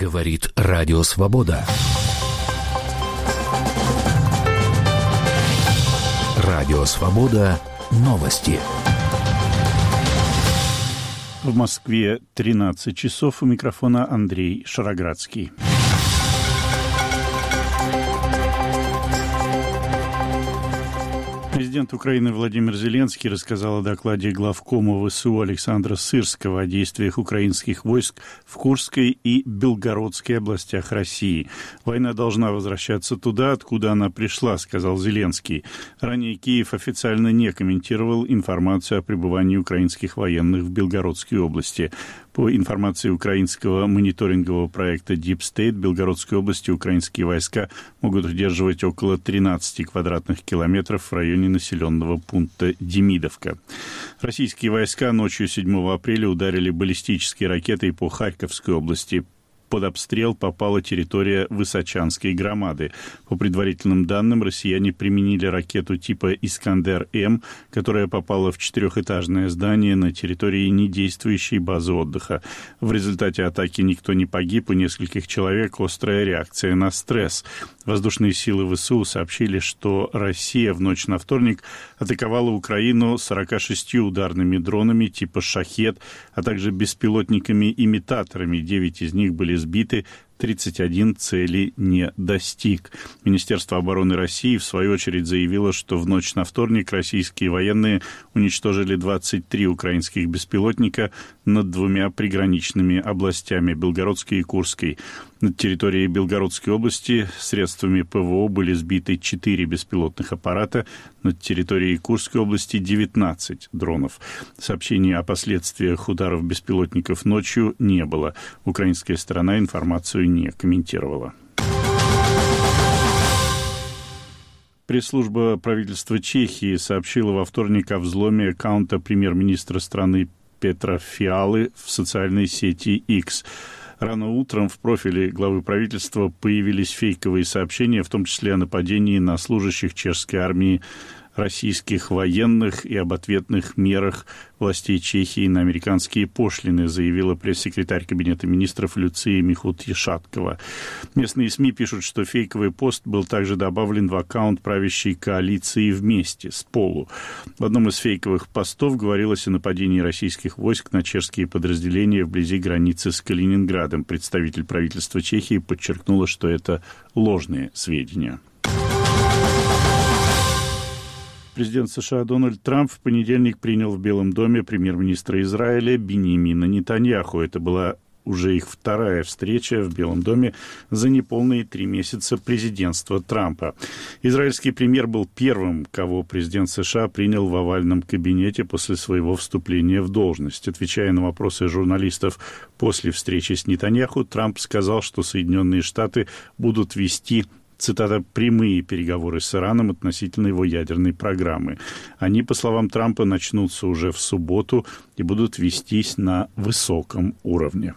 Говорит Радио Свобода. Радио Свобода. Новости. В Москве 13 часов. У микрофона Андрей Шароградский. Президент Украины Владимир Зеленский рассказал о докладе главкома ВСУ Александра Сырского о действиях украинских войск в Курской и Белгородской областях России. «Война должна возвращаться туда, откуда она пришла», — сказал Зеленский. Ранее Киев официально не комментировал информацию о пребывании украинских военных в Белгородской области. По информации украинского мониторингового проекта Deep State, в Белгородской области украинские войска могут удерживать около 13 квадратных километров в районе населенного пункта Демидовка. Российские войска ночью 7 апреля ударили баллистической ракетой по Харьковской области. Под обстрел попала территория Высочанской громады. По предварительным данным, россияне применили ракету типа «Искандер-М», которая попала в четырехэтажное здание на территории недействующей базы отдыха. В результате атаки никто не погиб, у нескольких человек острая реакция на стресс. Воздушные силы ВСУ сообщили, что Россия в ночь на вторник атаковала Украину 46 ударными дронами типа «Шахед», а также беспилотниками-имитаторами. 9 из них были сбиты, 31 цели не достиг. Министерство обороны России, в свою очередь, заявило, что в ночь на вторник российские военные уничтожили 23 украинских беспилотника над двумя приграничными областями – Белгородской и Курской. Над территорией Белгородской области средствами ПВО были сбиты 4 беспилотных аппарата, над территорией Курской области 19 дронов. Сообщений о последствиях ударов беспилотников ночью не было. Украинская сторона информацию не комментировала. Пресс-служба правительства Чехии сообщила во вторник о взломе аккаунта премьер-министра страны Петра Фиалы в социальной сети X. Рано утром в профиле главы правительства появились фейковые сообщения, в том числе о нападении на служащих чешской армии российских военных и об ответных мерах властей Чехии на американские пошлины, заявила пресс-секретарь Кабинета министров Люция Михут-Ешаткова. Местные СМИ пишут, что фейковый пост был также добавлен в аккаунт правящей коалиции «Вместе» с Полу. В одном из фейковых постов говорилось о нападении российских войск на чешские подразделения вблизи границы с Калининградом. Представитель правительства Чехии подчеркнула, что это ложные сведения. Президент США Дональд Трамп в понедельник принял в Белом доме премьер-министра Израиля Биньямина Нетаньяху. Это была уже их вторая встреча в Белом доме за неполные 3 месяца президентства Трампа. Израильский премьер был первым, кого президент США принял в овальном кабинете после своего вступления в должность. Отвечая на вопросы журналистов после встречи с Нетаньяху, Трамп сказал, что Соединенные Штаты будут вести, цитата, «прямые переговоры с Ираном относительно его ядерной программы. Они, по словам Трампа, начнутся уже в субботу и будут вестись на высоком уровне».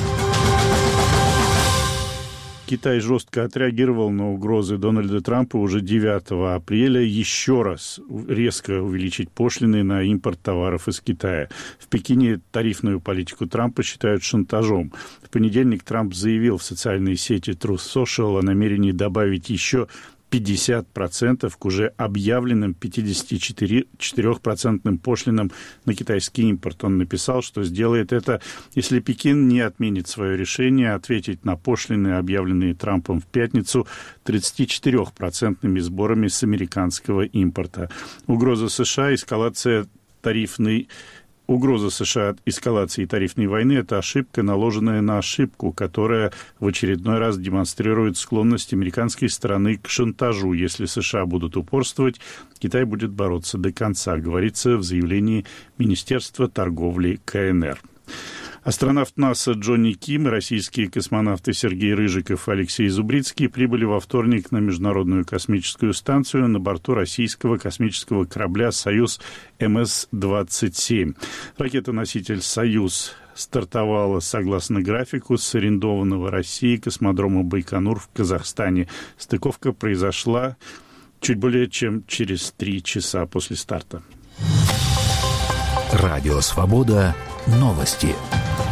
Китай жестко отреагировал на угрозы Дональда Трампа уже 9 апреля еще раз резко увеличить пошлины на импорт товаров из Китая. В Пекине тарифную политику Трампа считают шантажом. В понедельник Трамп заявил в социальной сети Truth Social о намерении добавить еще 50% к уже объявленным 54% пошлинам на китайский импорт. Он написал, что сделает это, если Пекин не отменит свое решение ответить на пошлины, объявленные Трампом в пятницу, 34% сборами с американского импорта. Угроза США эскалации тарифной войны – это ошибка, наложенная на ошибку, которая в очередной раз демонстрирует склонность американской стороны к шантажу. Если США будут упорствовать, Китай будет бороться до конца, говорится в заявлении Министерства торговли КНР. Астронавт НАСА Джонни Ким и российские космонавты Сергей Рыжиков и Алексей Зубрицкий прибыли во вторник на Международную космическую станцию на борту российского космического корабля «Союз МС-27». Ракета-носитель «Союз» стартовала согласно графику с арендованного Россией космодрома Байконур в Казахстане. Стыковка произошла чуть более чем через 3 часа после старта. Радио «Свобода». Новости.